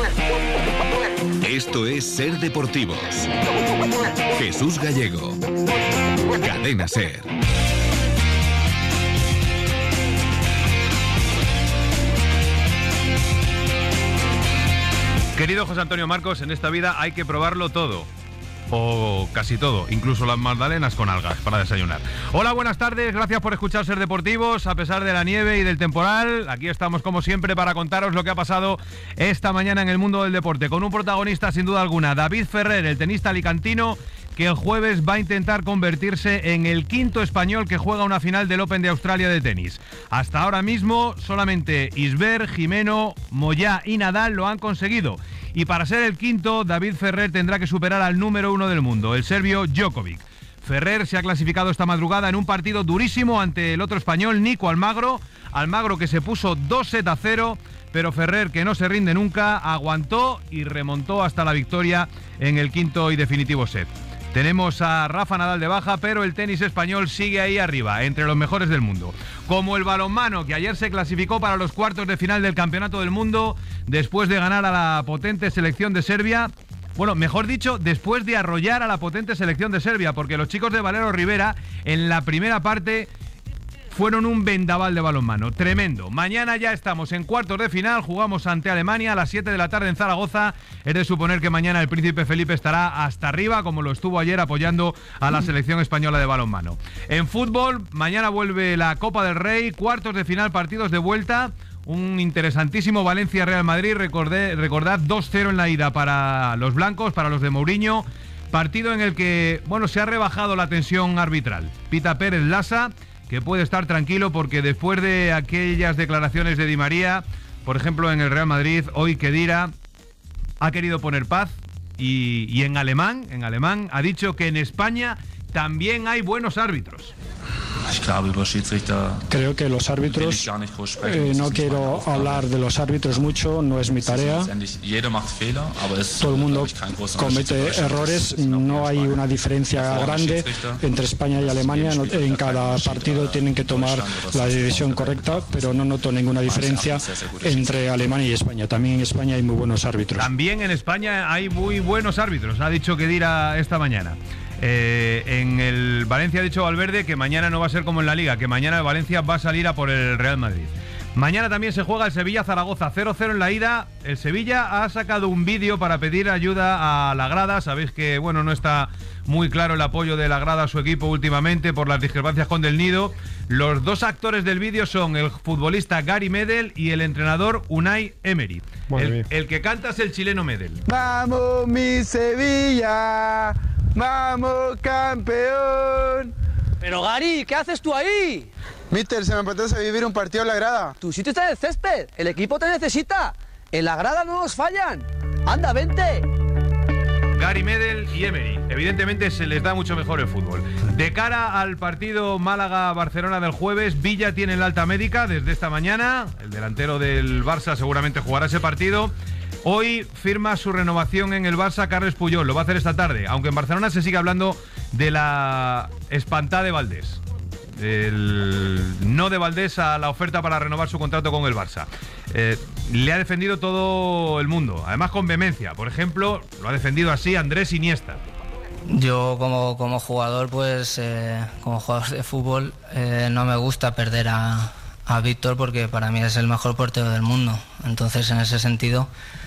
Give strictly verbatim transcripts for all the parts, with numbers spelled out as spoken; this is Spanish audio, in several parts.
Esto es Ser Deportivos. Jesús Gallego. Cadena Ser. Querido José Antonio Marcos, en esta vida hay que probarlo todo. O casi todo, incluso las magdalenas con algas para desayunar. Hola, buenas tardes, gracias por escuchar Ser Deportivos. A pesar de la nieve y del temporal, aquí estamos como siempre para contaros lo que ha pasado esta mañana en el mundo del deporte, con un protagonista sin duda alguna, David Ferrer, el tenista alicantino, que el jueves va a intentar convertirse en el quinto español que juega una final del Open de Australia de tenis. Hasta ahora mismo solamente Isber, Jimeno, Moyá y Nadal lo han conseguido. Y para ser el quinto, David Ferrer tendrá que superar al número uno del mundo, el serbio Djokovic. Ferrer se ha clasificado esta madrugada en un partido durísimo ante el otro español, Nico Almagro. Almagro que se puso dos sets a cero, pero Ferrer, que no se rinde nunca, aguantó y remontó hasta la victoria en el quinto y definitivo set. Tenemos a Rafa Nadal de baja, pero el tenis español sigue ahí arriba, entre los mejores del mundo. Como el balonmano, que ayer se clasificó para los cuartos de final del Campeonato del Mundo, después de ganar a la potente selección de Serbia. Bueno, mejor dicho, después de arrollar a la potente selección de Serbia, porque los chicos de Valero Rivera, en la primera parte, fueron un vendaval de balonmano, tremendo. Mañana ya estamos en cuartos de final, jugamos ante Alemania a las siete de la tarde en Zaragoza. Es de suponer que mañana el Príncipe Felipe estará hasta arriba, como lo estuvo ayer apoyando a la selección española de balonmano. En fútbol, mañana vuelve la Copa del Rey, cuartos de final, partidos de vuelta. Un interesantísimo Valencia-Real Madrid, recordé, recordad dos cero en la ida para los blancos, para los de Mourinho. Partido en el que, bueno, se ha rebajado la tensión arbitral. Pita Pérez Lasa, que puede estar tranquilo porque después de aquellas declaraciones de Di María, por ejemplo en el Real Madrid, hoy Khedira ha querido poner paz y, y en alemán, en alemán ha dicho que en España también hay buenos árbitros. Creo que los árbitros, eh, no quiero hablar de los árbitros mucho, no es mi tarea. Todo el mundo comete errores, no hay una diferencia grande entre España y Alemania. En cada partido tienen que tomar la decisión correcta, pero no noto ninguna diferencia entre Alemania y España. También en España hay muy buenos árbitros. También en España hay muy buenos árbitros, ha dicho Khedira esta mañana. Eh, en el Valencia ha dicho Valverde que mañana no va a ser como en la Liga, que mañana el Valencia va a salir a por el Real Madrid. Mañana también se juega el Sevilla-Zaragoza, cero cero en la ida. El Sevilla ha sacado un vídeo para pedir ayuda a la grada. Sabéis que, bueno, no está muy claro el apoyo de la grada a su equipo últimamente por las discrepancias con Del Nido. Los dos actores del vídeo son el futbolista Gary Medel y el entrenador Unai Emery. El, el que canta es el chileno Medel. ¡Vamos, mi Sevilla! ¡Vamos, campeón! Pero Gary, ¿qué haces tú ahí? Mister, se me apetece vivir un partido en la grada. Tu sitio está en el césped, el equipo te necesita. En la grada no nos fallan. ¡Anda, vente! Gary Medel y Emery. Evidentemente se les da mucho mejor el fútbol. De cara al partido Málaga-Barcelona del jueves, Villa tiene el alta médica desde esta mañana. El delantero del Barça seguramente jugará ese partido. Hoy firma su renovación en el Barça Carles Puyol, lo va a hacer esta tarde, aunque en Barcelona se sigue hablando de la espantada de Valdés. El no de Valdés a la oferta para renovar su contrato con el Barça. Eh, le ha defendido todo el mundo, además con vehemencia. Por ejemplo, lo ha defendido así Andrés Iniesta. Yo como, como jugador, pues eh, como jugador de fútbol, eh, no me gusta perder a, a Víctor porque para mí es el mejor portero del mundo. Entonces, en ese sentido,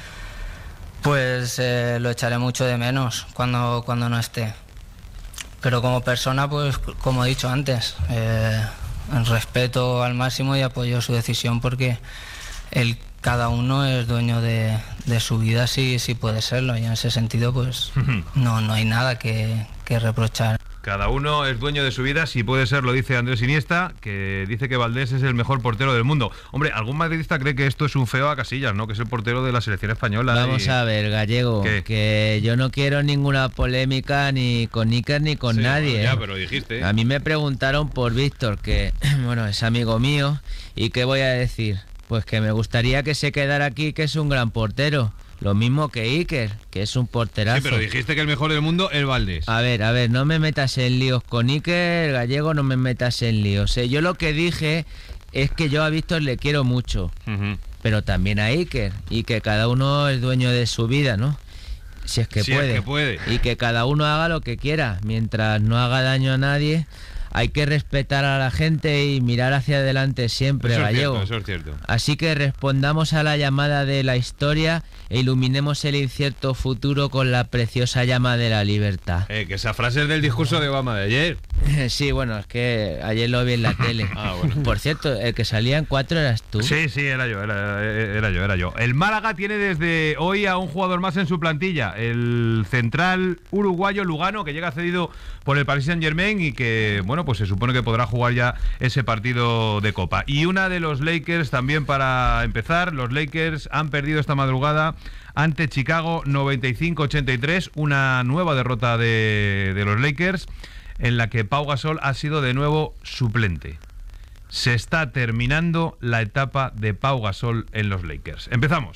pues eh, lo echaré mucho de menos cuando, cuando no esté. Pero como persona, pues como he dicho antes, eh, respeto al máximo y apoyo su decisión porque él, cada uno es dueño de, de su vida si, si puede serlo, y en ese sentido pues no, no hay nada que, que reprochar. Cada uno es dueño de su vida, si puede ser, lo dice Andrés Iniesta, que dice que Valdés es el mejor portero del mundo. Hombre, algún madridista cree que esto es un feo a Casillas, ¿no? Que es el portero de la selección española. Vamos y... a ver, Gallego, ¿qué? Que yo no quiero ninguna polémica ni con Iker ni con sí, nadie. Bueno, ya, ¿eh? pero dijiste. A mí me preguntaron por Víctor, que, bueno, es amigo mío, y ¿qué voy a decir? Pues que me gustaría que se quedara aquí, que es un gran portero. Lo mismo que Iker, que es un porterazo. Sí, pero dijiste que el mejor del mundo es Valdés. A ver, a ver, no me metas en líos con Iker, Gallego, no me metas en líos. ¿eh? Yo lo que dije es que yo a Víctor le quiero mucho. Uh-huh. pero también a Iker, y que cada uno es dueño de su vida, ¿no? Si es que si puede. Es que puede. Y que cada uno haga lo que quiera, mientras no haga daño a nadie. Hay que respetar a la gente y mirar hacia adelante siempre, eso Gallego. Es cierto, eso es cierto. Así que respondamos a la llamada de la historia e iluminemos el incierto futuro con la preciosa llama de la libertad. Eh, que esa frase es del discurso de Obama de ayer. Sí, bueno, es que ayer lo vi en la tele. Ah, bueno. Por cierto, el que salía en cuatro eras tú. Sí, sí, era yo, era, era yo, era yo. El Málaga tiene desde hoy a un jugador más en su plantilla, el central uruguayo Lugano, que llega cedido por el Paris Saint-Germain y que, bueno, pues se supone que podrá jugar ya ese partido de Copa. Y una de los Lakers también para empezar, los Lakers han perdido esta madrugada ante Chicago noventa y cinco a ochenta y tres, una nueva derrota de, de los Lakers, en la que Pau Gasol ha sido de nuevo suplente. Se está terminando la etapa de Pau Gasol en los Lakers. Empezamos.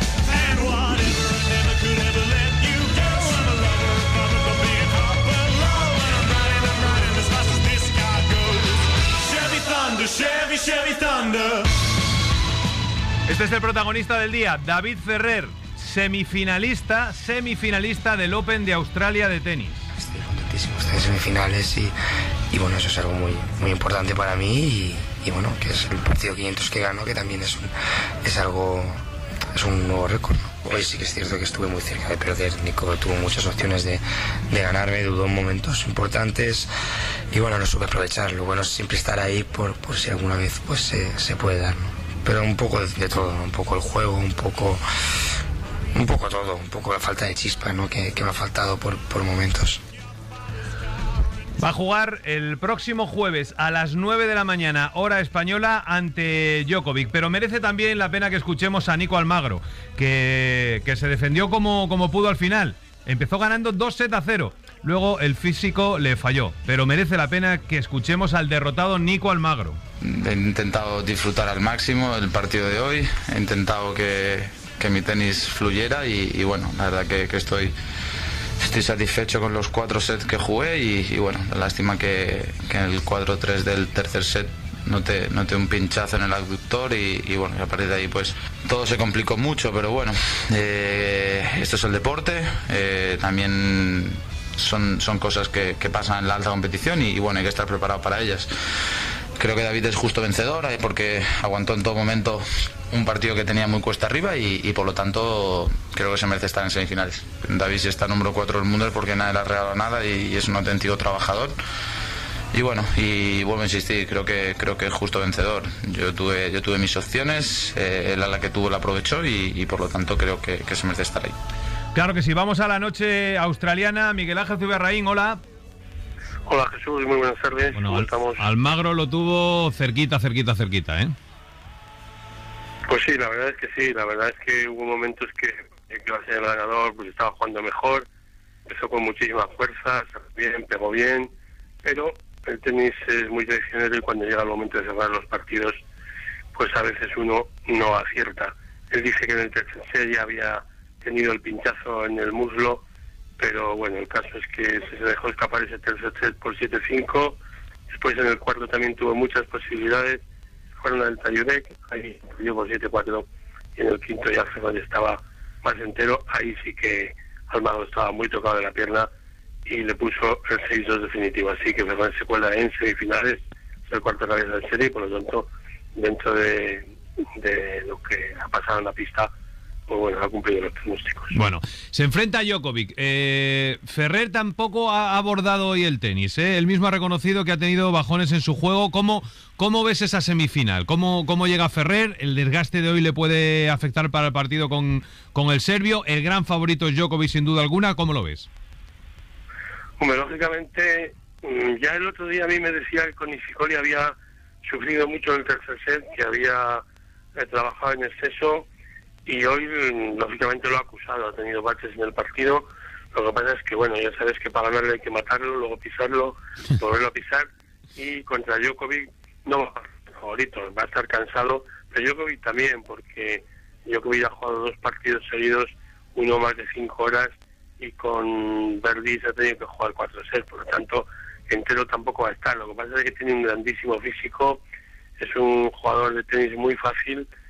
Este es el protagonista del día, David Ferrer, semifinalista, semifinalista del Open de Australia de tenis. Estoy contentísimo, estoy en semifinales y, y bueno, eso es algo muy, muy importante para mí y, y bueno, que es el partido quinientos que gano, que también es, un, es algo, es un nuevo récord, ¿no? Hoy sí que es cierto que estuve muy cerca de perder, Nico tuvo muchas opciones de, de ganarme, dudó en momentos importantes y bueno, no supe aprovechar. Lo bueno es siempre estar ahí por, por si alguna vez pues se, se puede dar, ¿no? Pero un poco de, de todo, ¿no? Un poco el juego, un poco un poco todo, un poco la falta de chispa, ¿no? que, que me ha faltado por, por momentos. Va a jugar el próximo jueves a las nueve de la mañana, hora española, ante Djokovic. Pero merece también la pena que escuchemos a Nico Almagro, que, que se defendió como, como pudo al final. Empezó ganando dos sets a cero. Luego el físico le falló. Pero merece la pena que escuchemos al derrotado Nico Almagro. He intentado disfrutar al máximo el partido de hoy. He intentado que, que mi tenis fluyera y, y bueno, la verdad que, que estoy... Estoy satisfecho con los cuatro sets que jugué y, y bueno, lástima que, que en el cuatro tres del tercer set noté, noté un pinchazo en el abductor y, y bueno, a partir de ahí pues todo se complicó mucho, pero bueno, eh, esto es el deporte, eh, también son, son cosas que, que pasan en la alta competición y, y bueno, hay que estar preparado para ellas. Creo que David es justo vencedor porque aguantó en todo momento un partido que tenía muy cuesta arriba y, y por lo tanto creo que se merece estar en semifinales. David si está número cuatro del mundo es porque nadie le ha regalado nada y, y es un auténtico trabajador. Y bueno, y vuelvo a insistir, creo que creo que es justo vencedor. Yo tuve yo tuve mis opciones, eh, él a la que tuvo la aprovechó y, y por lo tanto creo que, que se merece estar ahí. Claro que sí, vamos a la noche australiana. Miguel Ángel Zubiarraín, hola. Hola Jesús, muy buenas tardes. Bueno, Al, Almagro lo tuvo cerquita, cerquita, cerquita, ¿eh? Pues sí, la verdad es que sí, la verdad es que hubo momentos que, que iba a ser el ganador, pues estaba jugando mejor, empezó con muchísima fuerza, bien, pegó bien, pero el tenis es muy traicionero y cuando llega el momento de cerrar los partidos, pues a veces uno no acierta. Él dice que en el tercer set ya había tenido el pinchazo en el muslo, pero bueno, el caso es que se dejó escapar ese tercer set por siete cinco, después en el cuarto también tuvo muchas posibilidades, fueron la del Tayurek, ahí perdió por siete cuatro, y en el quinto ya Ferrer estaba más entero, ahí sí que Almagro estaba muy tocado de la pierna y le puso el seis dos definitivo, así que Ferrer se cuela en semifinales, es el cuarto cabeza de serie y por lo tanto, dentro de, de lo que ha pasado en la pista, pues bueno, ha cumplido los pronósticos. Bueno, se enfrenta a Djokovic. Eh, Ferrer tampoco ha abordado hoy el tenis, ¿eh? Él mismo ha reconocido que ha tenido bajones en su juego. ¿Cómo, cómo ves esa semifinal? ¿Cómo, ¿Cómo llega Ferrer? ¿El desgaste de hoy le puede afectar para el partido con, con el serbio? El gran favorito es Djokovic, sin duda alguna. ¿Cómo lo ves? Hombre, lógicamente, ya el otro día a mí me decía que con Nishikori había sufrido mucho en el tercer set, que había eh, trabajado en exceso. Y hoy, lógicamente, lo ha acusado, ha tenido baches en el partido. Lo que pasa es que, bueno, ya sabes que para ganarle hay que matarlo, luego pisarlo, volverlo a pisar. Y contra Djokovic no va a ser favorito, va a estar cansado. Pero Djokovic también, porque Djokovic ha jugado dos partidos seguidos, uno más de cinco horas, y con Verdi se ha tenido que jugar cuatro sets. Por lo tanto, entero tampoco va a estar. Lo que pasa es que tiene un grandísimo físico, es un jugador de tenis muy fácil.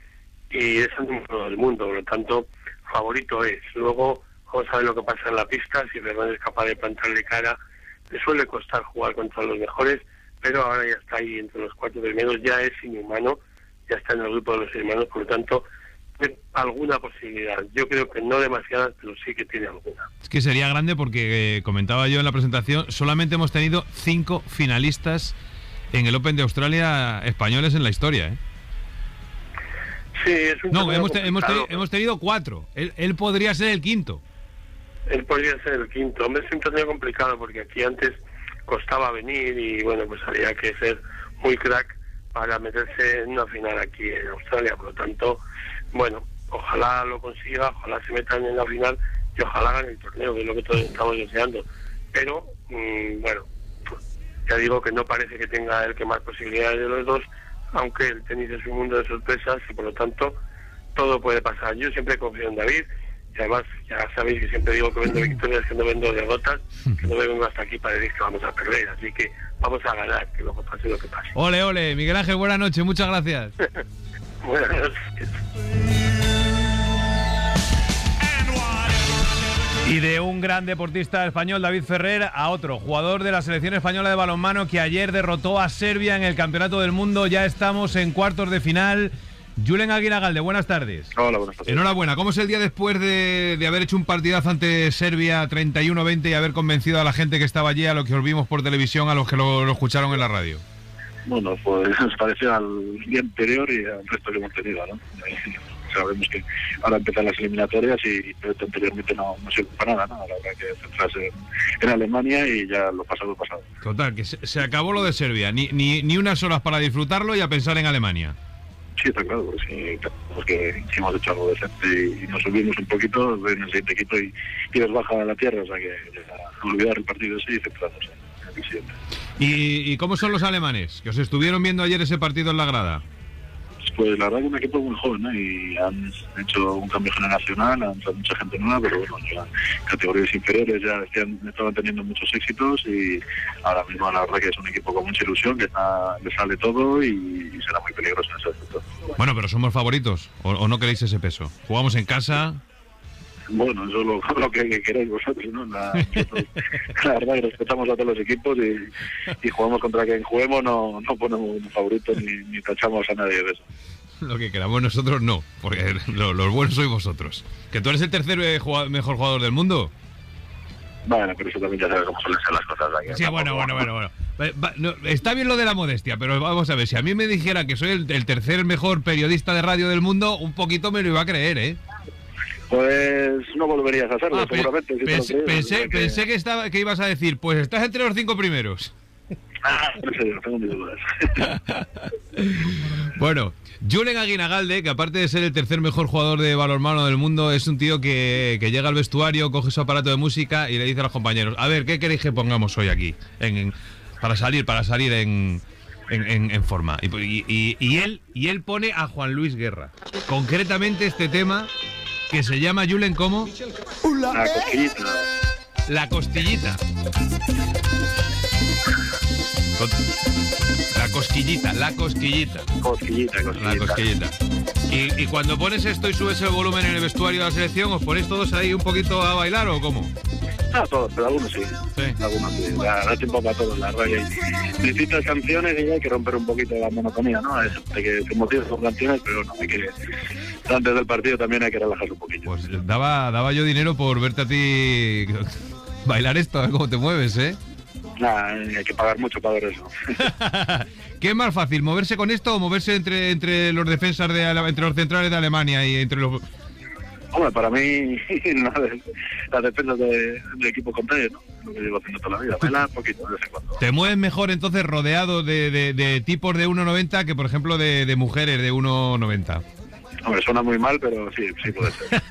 y es el número uno del mundo, por lo tanto, favorito es. Luego, vamos a ver lo que pasa en la pista, si Fernández es capaz de plantarle cara. Le suele costar jugar contra los mejores, pero ahora ya está ahí entre los cuatro primeros, ya es inhumano, ya está en el grupo de los hermanos, por lo tanto, tiene alguna posibilidad. Yo creo que no demasiadas, pero sí que tiene alguna. Es que sería grande porque, eh, comentaba yo en la presentación, solamente hemos tenido cinco finalistas en el Open de Australia españoles en la historia, ¿eh? Sí, es un No, hemos, te, hemos, te, hemos tenido cuatro. Él, él podría ser el quinto. Él podría ser el quinto. Hombre, es un torneo complicado porque aquí antes costaba venir y, bueno, pues había que ser muy crack para meterse en una final aquí en Australia. Por lo tanto, bueno, ojalá lo consiga, ojalá se metan en la final y ojalá hagan el torneo, que es lo que todos estamos deseando. Pero, mmm, bueno, ya digo que no parece que tenga el que más posibilidades de los dos, aunque el tenis es un mundo de sorpresas y por lo tanto todo puede pasar. Yo siempre confío en David y además ya sabéis que siempre digo que vendo victorias, que no vendo derrotas, que no me vengo hasta aquí para decir que vamos a perder, así que vamos a ganar, que luego pase lo que pase. Ole, ole, Miguel Ángel, buenas noches, muchas gracias. Buenas noches. Y de un gran deportista español, David Ferrer, a otro jugador de la selección española de balonmano que ayer derrotó a Serbia en el Campeonato del Mundo. Ya estamos en cuartos de final. Julen Aguinagalde, buenas tardes. Hola, buenas tardes. Enhorabuena. ¿Cómo es el día después de, de haber hecho un partidazo ante Serbia treinta y uno veinte y haber convencido a la gente que estaba allí, a los que os vimos por televisión, a los que lo, lo escucharon en la radio? Bueno, pues nos pareció al día anterior y al resto que hemos tenido, ¿no? Sabemos que ahora empiezan las eliminatorias y anteriormente no, no sirve para nada, ¿no? Ahora habrá que centrarse en, en Alemania y ya lo pasado pasado. Total, que se, se acabó lo de Serbia, ni, ni, ni unas horas para disfrutarlo y a pensar en Alemania. Sí, está claro, pues sí, porque hemos hecho algo decente y nos subimos un poquito en el siguiente equipo y, y nos baja a la tierra, o sea que ya, olvidar el partido ese y centrarnos en el siguiente. ¿Y, ¿Y cómo son los alemanes? Que os estuvieron viendo ayer ese partido en la grada. Pues la verdad que un equipo muy joven, ¿no? Y han hecho un cambio generacional, han entrado mucha gente nueva, pero bueno, ya categorías inferiores ya decían, estaban teniendo muchos éxitos y ahora mismo la verdad que es un equipo con mucha ilusión, que está, le sale todo y, y será muy peligroso en ese aspecto. Bueno, pero somos favoritos, o, o no queréis ese peso. Jugamos en casa. Bueno, eso es lo, lo que, que queréis vosotros, ¿no? La, nosotros, la verdad que respetamos a todos los equipos y, y jugamos contra quien juguemos, no, no ponemos un favorito ni, ni tachamos a nadie de eso. Lo que queramos nosotros no, porque lo, los buenos sois vosotros. ¿Que tú eres el tercer eh, jugador, mejor jugador del mundo? Bueno, pero eso también ya sabes cómo suelen ser las cosas. Aquí, sí, bueno, bueno, bueno, bueno. Va, no, está bien lo de la modestia, pero vamos a ver, si a mí me dijera que soy el, el tercer mejor periodista de radio del mundo, un poquito me lo iba a creer, ¿eh? Pues no volverías a hacerlo, ah, seguramente. Si pensé, crees, pensé, que... pensé que, estaba, que ibas a decir, pues estás entre los cinco primeros. Ah, no sé, no tengo ni dudas. Bueno, Julen Aguinagalde, que aparte de ser el tercer mejor jugador de balonmano del mundo, es un tío que, que llega al vestuario, coge su aparato de música y le dice a los compañeros, a ver, ¿qué queréis que pongamos hoy aquí? En, en, para salir, para salir en... En, en, en forma y, y, y, él, y él pone a Juan Luis Guerra. Concretamente este tema que se llama, Julen, ¿cómo? La costillita. La costillita. La cosquillita, la cosquillita. Cosquillita, cosquillita. La cosquillita. Y, y cuando pones esto y subes el volumen en el vestuario de la selección, ¿os ponéis todos ahí un poquito a bailar o cómo? Ah, todos, pero algunos sí. Sí. Algunos sí. Da, da tiempo para todos, la raya. Distintas canciones y ya hay que romper un poquito la monotonía, ¿no? Es, hay que se motivar con canciones, pero no, hay que... Antes del partido también hay que relajarse un poquito. Pues daba, daba yo dinero por verte a ti bailar esto, a ver cómo te mueves, ¿eh? Nah, hay que pagar mucho para ver eso. ¿Qué es más fácil, moverse con esto o moverse entre entre los defensas de entre los centrales de Alemania y entre los... Hombre, para mí las defensas de, de equipos contrarios, ¿no? Lo que llevo haciendo toda la vida, bailar un poquito de vez en cuando. ¿Te mueves mejor entonces rodeado de, de, de tipos de uno noventa que por ejemplo de, de mujeres de uno noventa? Hombre, suena muy mal, pero sí, sí puede ser.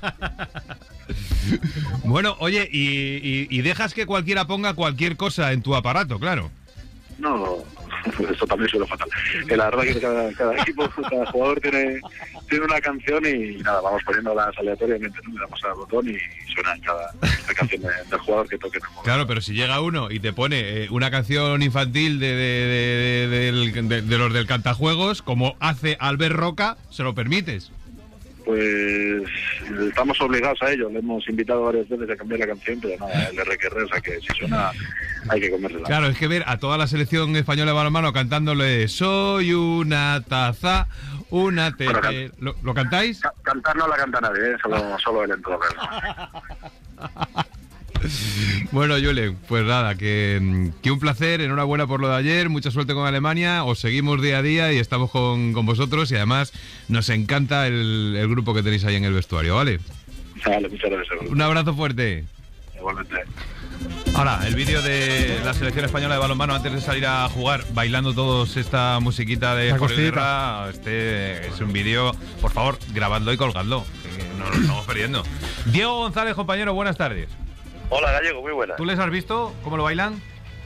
Bueno, oye, y, y, y dejas que cualquiera ponga cualquier cosa en tu aparato, claro. No, eso también suena fatal. Que la verdad que cada, cada equipo, cada jugador tiene, tiene una canción y nada, vamos poniéndolas aleatoriamente, ¿no? Le damos al botón y suena cada la canción de, del jugador que toque en el momento. Claro, pero si llega uno y te pone eh, una canción infantil de, de, de, de, de, de, de los del cantajuegos, como hace Albert Roca, se lo permites. pues estamos obligados a ello. Le hemos invitado varias veces a cambiar la canción, pero nada, el R Q R, o sea que si suena hay que comérsela. Claro, es que ver a toda la selección española de balonmano cantándole soy una taza, una te... Bueno, can... ¿Lo, ¿Lo cantáis? Ca cantar no la canta nadie, ¿eh? solo, solo él en todo caso. Bueno, Julen, pues nada, que, que un placer, enhorabuena por lo de ayer, mucha suerte con Alemania, os seguimos día a día y estamos con, con vosotros, y además nos encanta el, el grupo que tenéis ahí en el vestuario, ¿vale? Vale, muchas gracias. Un abrazo fuerte. Igualmente. Ahora, el vídeo de la selección española de balonmano antes de salir a jugar, bailando todos esta musiquita de Jorge Guerra. Este es un vídeo, por favor, grabadlo y colgadlo, que no lo estamos perdiendo. Diego González, compañero, buenas tardes. Hola, Gallego, muy buena. ¿Tú les has visto cómo lo bailan?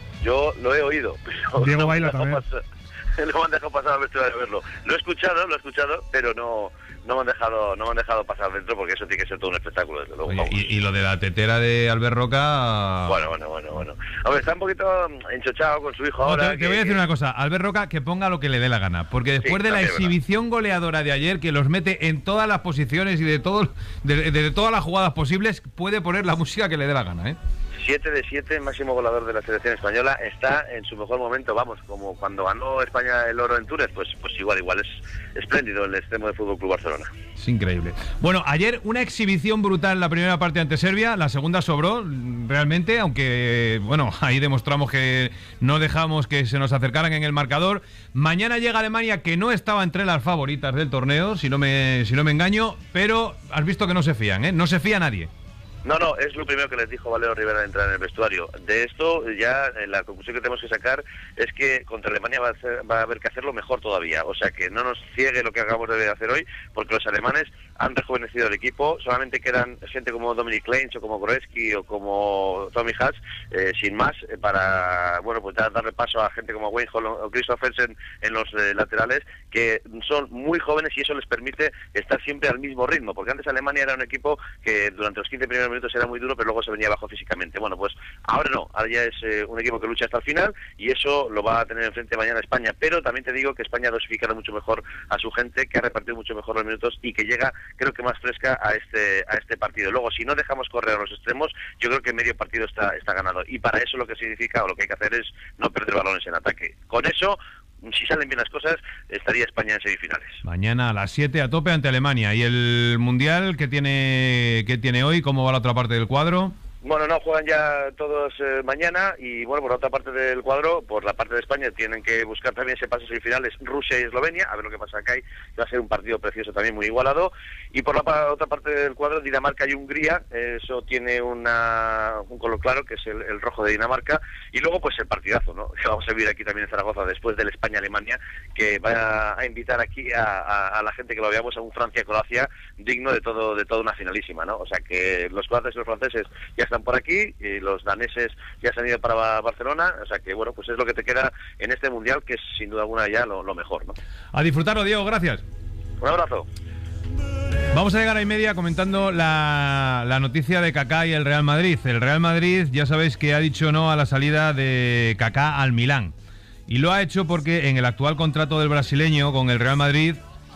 Yo lo he oído, pero Diego no baila también. Pasar, no me han dejado pasar al vestuario de verlo. Lo he escuchado, lo he escuchado, pero no, no me han dejado, no me han dejado pasar dentro, porque eso tiene que ser todo un espectáculo, desde luego. Oye, y, y lo de la tetera de Albert Roca... Bueno, bueno, bueno, bueno. Hombre, está un poquito enchochado con su hijo ahora. No, te, te voy a decir una cosa, Albert Roca que ponga lo que le dé la gana, porque después sí, de la exhibición verdad. goleadora de ayer, que los mete en todas las posiciones y de, todo, de, de, de todas las jugadas posibles, puede poner la música que le dé la gana, ¿eh? siete de siete, máximo goleador de la selección española, está en su mejor momento, vamos, como cuando ganó España el oro en Túnez, pues pues igual, igual, es espléndido el extremo de Fútbol Club Barcelona. Es increíble. Bueno, ayer una exhibición brutal en la primera parte ante Serbia, la segunda sobró realmente, aunque, bueno, ahí demostramos que no dejamos que se nos acercaran en el marcador. Mañana llega Alemania, que no estaba entre las favoritas del torneo, si no me, si no me engaño, pero has visto que no se fían, ¿eh? No se fía nadie. No, no, es lo primero que les dijo Valero Rivera al entrar en el vestuario. De esto ya eh, la conclusión que tenemos que sacar es que contra Alemania va a, hacer, va a haber que hacerlo mejor todavía. O sea, que no nos ciegue lo que acabamos de hacer hoy, porque los alemanes han rejuvenecido el equipo. Solamente quedan gente como Dominic Kleins o como Goretzky o como Tommy Hatch, eh, sin más, eh, para bueno pues darle paso a gente como Wayne Hall o Christophersen en los eh, laterales, que son muy jóvenes y eso les permite estar siempre al mismo ritmo. Porque antes Alemania era un equipo que durante los quince primeros minutos era muy duro, pero luego se venía abajo físicamente. Bueno, pues ahora no, ahora ya es eh, un equipo que lucha hasta el final y eso lo va a tener enfrente mañana España, pero también te digo que España ha dosificado mucho mejor a su gente, que ha repartido mucho mejor los minutos y que llega, creo que más fresca a este a este partido. Luego, si no dejamos correr a los extremos, yo creo que medio partido está, está ganado, y para eso lo que significa o lo que hay que hacer es no perder balones en ataque. Con eso, si salen bien las cosas, estaría España en semifinales. Mañana a las siete a tope ante Alemania. ¿Y el Mundial qué tiene, qué tiene hoy? ¿Cómo va la otra parte del cuadro? Bueno, no, juegan ya todos eh, mañana y, bueno, por la otra parte del cuadro, por la parte de España, tienen que buscar también ese pase semifinales Rusia y Eslovenia, a ver lo que pasa acá, y va a ser un partido precioso también, muy igualado. Y por la pa otra parte del cuadro, Dinamarca y Hungría, eh, eso tiene una, un color claro, que es el, el rojo de Dinamarca, y luego pues el partidazo, ¿no?, que vamos a vivir aquí también en Zaragoza, después del España-Alemania, que va a invitar aquí a, a, a la gente que lo veamos a un Francia-Croacia digno de todo de toda una finalísima, ¿no? O sea que los croatas y los franceses ya están por aquí, y los daneses ya se han ido para Barcelona, o sea que bueno, pues es lo que te queda en este Mundial, que es sin duda alguna ya lo, lo mejor, ¿no? A disfrutarlo, Diego, gracias. Un abrazo. Vamos a llegar a y media comentando la, la noticia de Kaká y el Real Madrid. El Real Madrid, ya sabéis que ha dicho no a la salida de Kaká al Milán, y lo ha hecho porque en el actual contrato del brasileño con el Real Madrid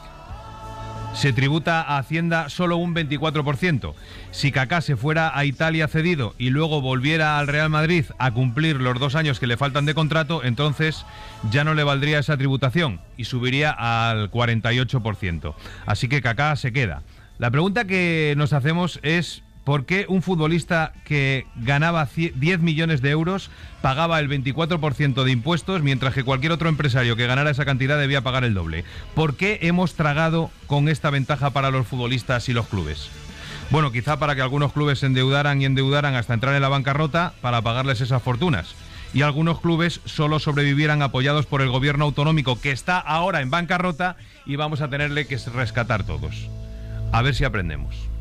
se tributa a Hacienda solo un veinticuatro por ciento. Si Kaká se fuera a Italia cedido y luego volviera al Real Madrid a cumplir los dos años que le faltan de contrato, entonces ya no le valdría esa tributación y subiría al cuarenta y ocho por ciento. Así que Kaká se queda. La pregunta que nos hacemos es: ¿por qué un futbolista que ganaba diez millones de euros pagaba el veinticuatro por ciento de impuestos, mientras que cualquier otro empresario que ganara esa cantidad debía pagar el doble? ¿Por qué hemos tragado con esta ventaja para los futbolistas y los clubes? Bueno, quizá para que algunos clubes se endeudaran y endeudaran hasta entrar en la bancarrota para pagarles esas fortunas, y algunos clubes solo sobrevivieran apoyados por el gobierno autonómico, que está ahora en bancarrota y vamos a tenerle que rescatar todos. A ver si aprendemos.